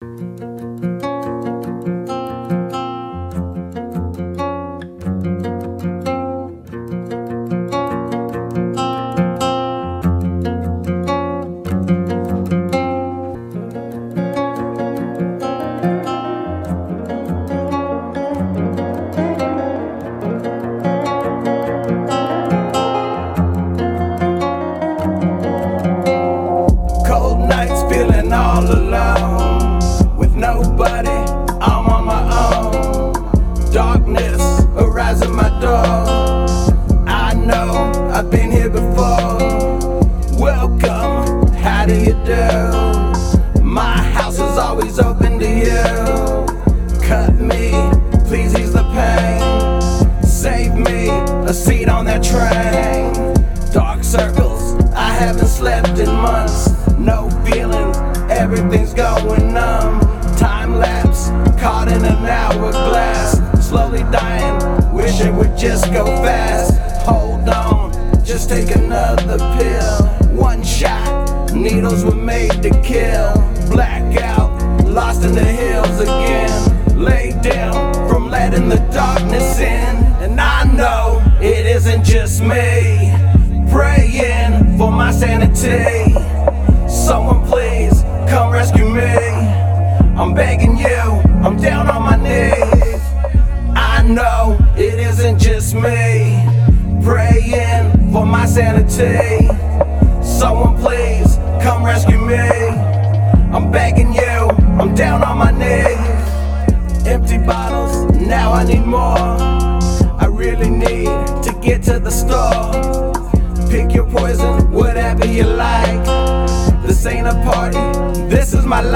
Feeling all alone, with nobody, I'm on my own. Darkness arises my door. I know I've been here before. Welcome, how do you do? My house is always open to you. Cut me, please ease the pain. Save me a seat on that train. Dark circles, I haven't slept in months. No feelings, everything's going numb. Time lapse, caught in an hourglass. Slowly dying, wish it would just go fast. Hold on, just take another pill. One shot, needles were made to kill. Blackout, lost in the hills again. Laid down from letting the darkness in. And I know it isn't just me. Praying for my sanity. Someone please come rescue me. I'm begging you, I'm down on my knees. I know it isn't just me. Praying for my sanity. Someone please come rescue me. I'm begging you, I'm down on my knees. Empty bottles, now I need more. I really need to get to the store. Pick your poison, whatever you like. This ain't a party, this is my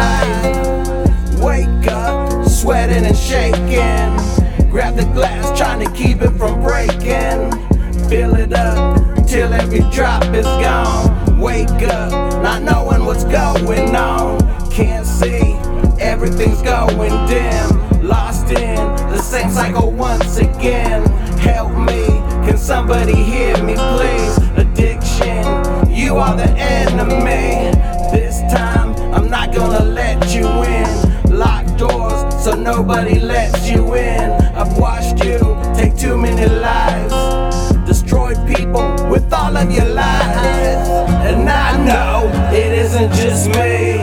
life. Wake up, sweating and shaking. Grab the glass, trying to keep it from breaking. Fill it up, till every drop is gone. Wake up, not knowing what's going on. Can't see, everything's going dim. Lost in the same cycle once again. Help me, can somebody hear me please? Addiction, you are the enemy. This time, I'm not gonna let you in. Locked doors, so nobody lets you in. I've watched you take too many lives. Destroyed people with all of your lies. And I know it isn't just me.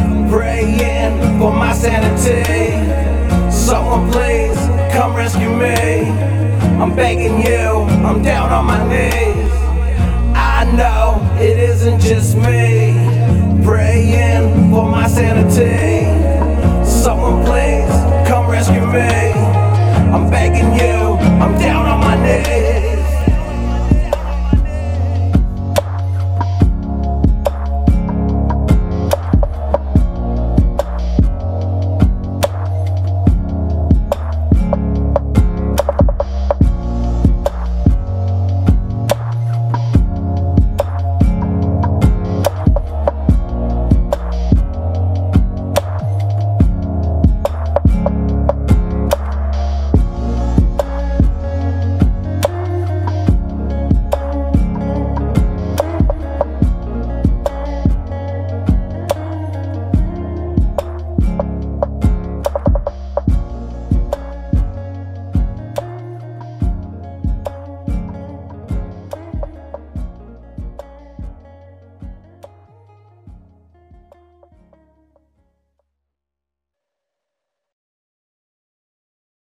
Praying for my sanity. Someone please come rescue me. I'm begging you, I'm down on my knees. I know it isn't just me. Praying for my sanity.